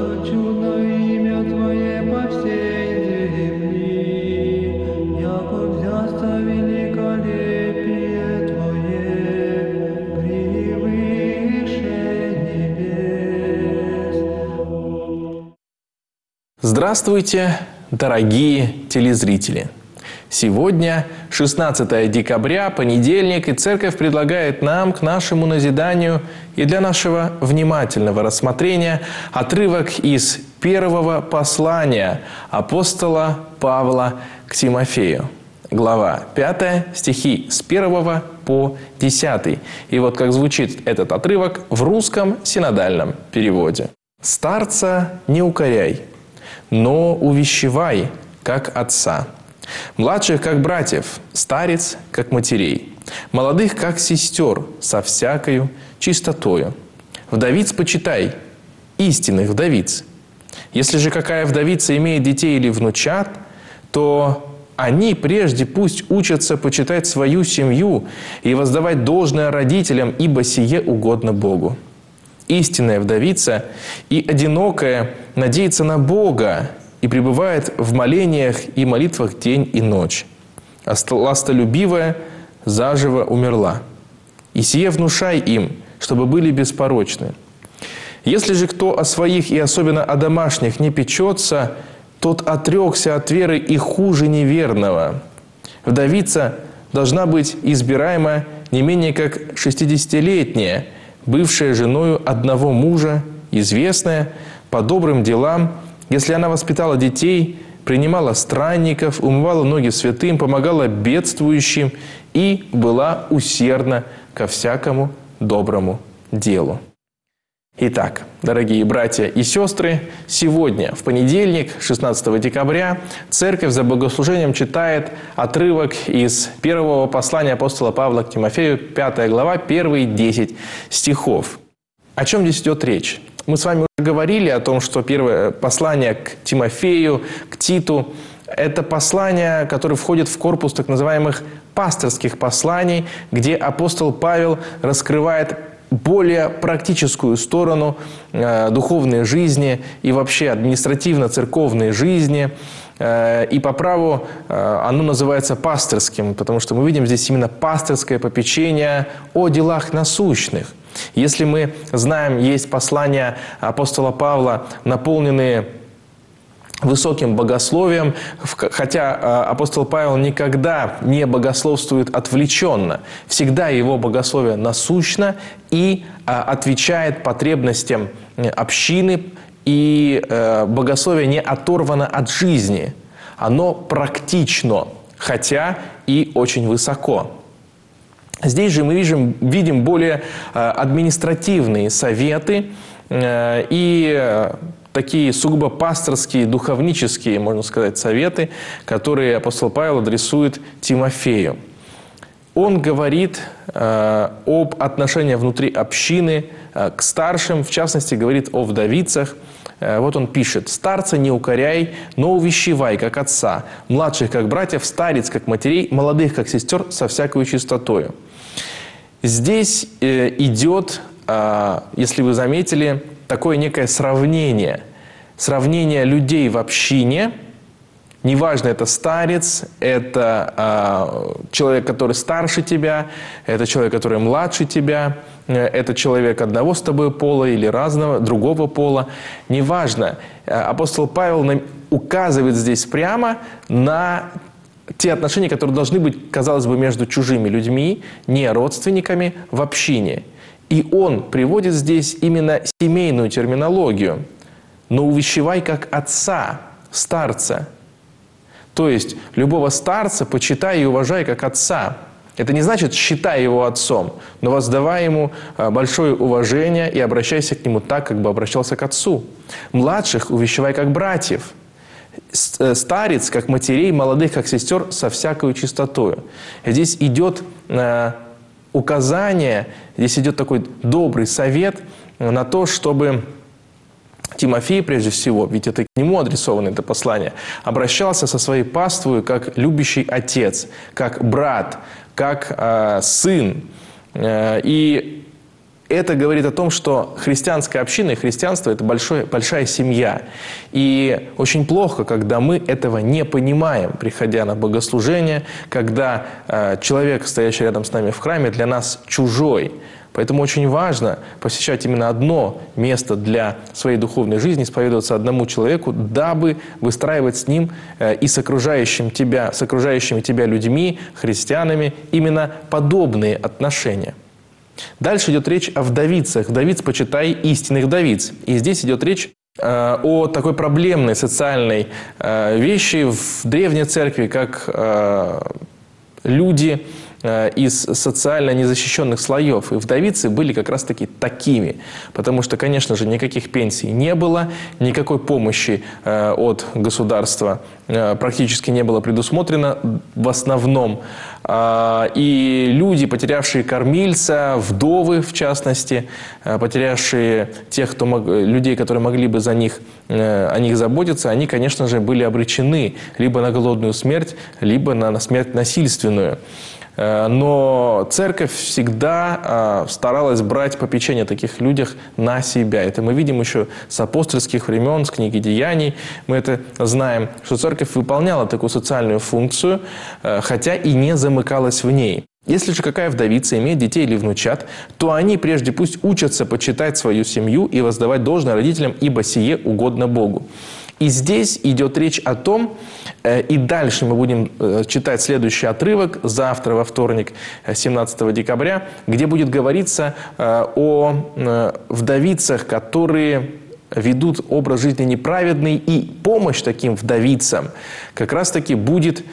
что чудно имя Твое по всей земли, яко взяться великолепие Твое превыше небес. Здравствуйте, дорогие телезрители! Сегодня 16 декабря, понедельник, и Церковь предлагает нам к нашему назиданию и для нашего внимательного рассмотрения отрывок из первого послания апостола Павла к Тимофею. Глава 5, стихи с 1 по 10. И вот как звучит этот отрывок в русском синодальном переводе. «Старца не укоряй, но увещевай, как отца. Младших, как братьев, старец, как матерей, молодых, как сестер, со всякою чистотою. Вдовиц почитай, истинных вдовиц. Если же какая вдовица имеет детей или внучат, то они прежде пусть учатся почитать свою семью и воздавать должное родителям, ибо сие угодно Богу. Истинная вдовица и одинокая надеется на Бога и пребывает в молениях и молитвах день и ночь. А сластолюбивая заживо умерла. И сие внушай им, чтобы были беспорочны. Если же кто о своих и особенно о домашних не печется, тот отрекся от веры и хуже неверного. Вдовица должна быть избираема не менее как 60-летняя, бывшая женою одного мужа, известная по добрым делам, если она воспитала детей, принимала странников, умывала ноги святым, помогала бедствующим и была усердна ко всякому доброму делу». Итак, дорогие братья и сестры, сегодня, в понедельник, 16 декабря, Церковь за богослужением читает отрывок из первого послания апостола Павла к Тимофею, 5 глава, первые 10 стихов. О чем здесь идет речь? Мы с вами уже говорили о том, что первое послание к Тимофею, к Титу – это послание, которое входит в корпус так называемых пасторских посланий, где апостол Павел раскрывает более практическую сторону духовной жизни и вообще административно-церковной жизни. И по праву оно называется пасторским, потому что мы видим здесь именно пасторское попечение о делах насущных. Если мы знаем, есть послания апостола Павла, наполненные высоким богословием, хотя апостол Павел никогда не богословствует отвлеченно. Всегда его богословие насущно и отвечает потребностям общины, и богословие не оторвано от жизни. Оно практично, хотя и очень высоко. Здесь же мы видим более административные советы и такие сугубо пасторские, духовнические, можно сказать, советы, которые апостол Павел адресует Тимофею. Он говорит об отношениях внутри общины к старшим, в частности, говорит о вдовицах. Вот он пишет: «Старца не укоряй, но увещевай, как отца, младших, как братьев, старец, как матерей, молодых, как сестер, со всякою чистотою». Здесь идет, если вы заметили, такое некое сравнение. Сравнение людей в общине. Неважно, это старец, это человек, который старше тебя, это человек, который младше тебя, это человек одного с тобой пола или разного, другого пола. Неважно. Апостол Павел указывает здесь прямо на те отношения, которые должны быть, казалось бы, между чужими людьми, не родственниками, в общине. И он приводит здесь именно семейную терминологию. «Но увещевай, как отца, старца». То есть, любого старца почитай и уважай, как отца. Это не значит «считай его отцом», но воздавай ему большое уважение и обращайся к нему так, как бы обращался к отцу. Младших увещевай, как братьев. Старец, как матерей, молодых, как сестер, со всякою чистотою. Здесь идет указание, здесь идет такой добрый совет на то, чтобы Тимофей, прежде всего, ведь это к нему адресовано это послание, обращался со своей паствою как любящий отец, как брат, как сын. И Это говорит о том, что христианская община и христианство – это большая семья. И очень плохо, когда мы этого не понимаем, приходя на богослужение, когда человек, стоящий рядом с нами в храме, для нас чужой. Поэтому очень важно посещать именно одно место для своей духовной жизни, исповедоваться одному человеку, дабы выстраивать с ним и с окружающими тебя людьми, христианами, именно подобные отношения. Дальше идет речь о вдовицах. Вдовиц почитай истинных вдовиц. И здесь идет речь о такой проблемной социальной вещи в древней церкви, как люди из социально незащищенных слоев. И вдовицы были как раз-таки такими. Потому что, конечно же, никаких пенсий не было, никакой помощи от государства практически не было предусмотрено в основном. И люди, потерявшие кормильца, вдовы в частности, потерявшие людей, которые могли бы о них заботиться, они, конечно же, были обречены либо на голодную смерть, либо на смерть насильственную. Но церковь всегда старалась брать попечение о таких людях на себя. Это мы видим еще с апостольских времен, с книги Деяний. Мы это знаем, что церковь выполняла такую социальную функцию, хотя и не замыкалась в ней. Если же какая вдовица имеет детей или внучат, то они прежде пусть учатся почитать свою семью и воздавать должное родителям, ибо сие угодно Богу. И здесь идет речь о том, и дальше мы будем читать следующий отрывок, завтра, во вторник, 17 декабря, где будет говориться о вдовицах, которые ведут образ жизни неправедный, и помощь таким вдовицам как раз-таки будет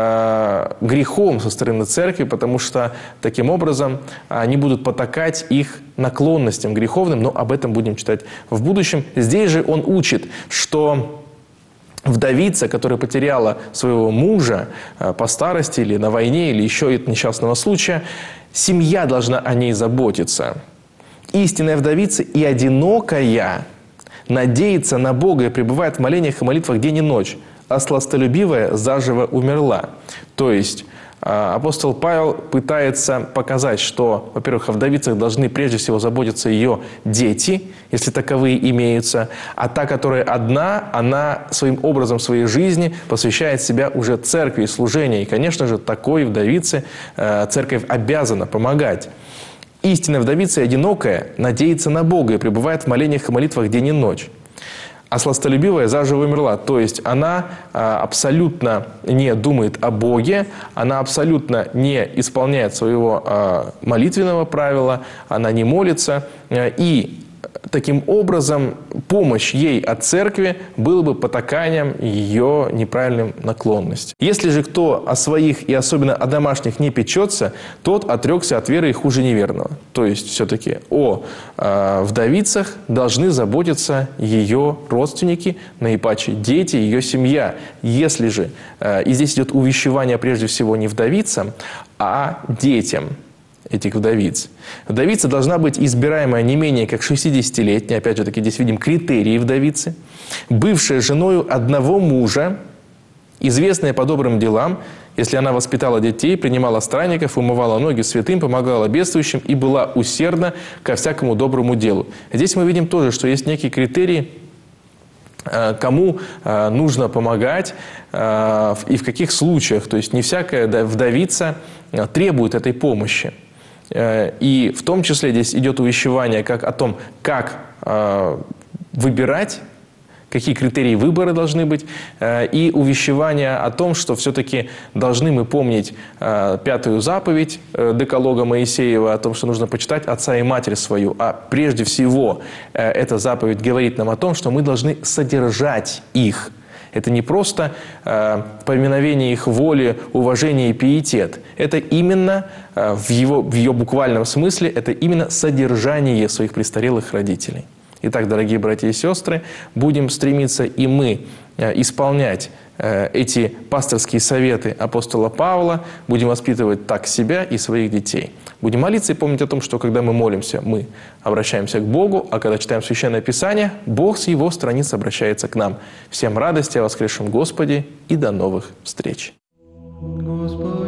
грехом со стороны церкви, потому что таким образом они будут потакать их наклонностям греховным, но об этом будем читать в будущем. Здесь же он учит, что вдовица, которая потеряла своего мужа по старости или на войне, или еще от несчастного случая, семья должна о ней заботиться. Истинная вдовица и одинокая надеется на Бога и пребывает в молениях и молитвах день и ночь, а сластолюбивая заживо умерла. То есть апостол Павел пытается показать, что, во-первых, о вдовицах должны прежде всего заботиться ее дети, если таковые имеются, а та, которая одна, она своим образом своей жизни посвящает себя уже церкви и служению. И, конечно же, такой вдовице церковь обязана помогать. Истинная вдовица и одинокая надеется на Бога и пребывает в молениях и молитвах день и ночь. А сластолюбивая заживо умерла. То есть она абсолютно не думает о Боге, она абсолютно не исполняет своего молитвенного правила, она не молится. И таким образом помощь ей от церкви было бы потаканием ее неправильным наклонностям. Если же кто о своих и особенно о домашних не печется, тот отрекся от веры и хуже неверного. То есть все-таки о вдовицах должны заботиться ее родственники, наипаче дети, ее семья. Если же, и здесь идет увещевание прежде всего не вдовицам, а детям этих вдовиц. Вдовица должна быть избираемая не менее как 60-летняя, опять же таки здесь видим критерии вдовицы, бывшая женою одного мужа, известная по добрым делам, если она воспитала детей, принимала странников, умывала ноги святым, помогала бедствующим и была усердна ко всякому доброму делу. Здесь мы видим тоже, что есть некие критерии, кому нужно помогать и в каких случаях. То есть не всякая вдовица требует этой помощи. И в том числе здесь идет увещевание как о том, как выбирать, какие критерии выбора должны быть, и увещевание о том, что все-таки должны мы помнить 5-ю заповедь Декалога Моисеева о том, что нужно почитать отца и матерь свою. А прежде всего эта заповедь говорит нам о том, что мы должны содержать их. Это не просто поминовение их воли, уважение и пиетет. Это именно, в ее буквальном смысле, это именно содержание своих престарелых родителей. Итак, дорогие братья и сестры, будем стремиться и мы исполнять эти пасторские советы апостола Павла, будем воспитывать так себя и своих детей. Будем молиться и помнить о том, что когда мы молимся, мы обращаемся к Богу, а когда читаем Священное Писание, Бог с Его страниц обращается к нам. Всем радости о воскресшем Господе и до новых встреч! Господи.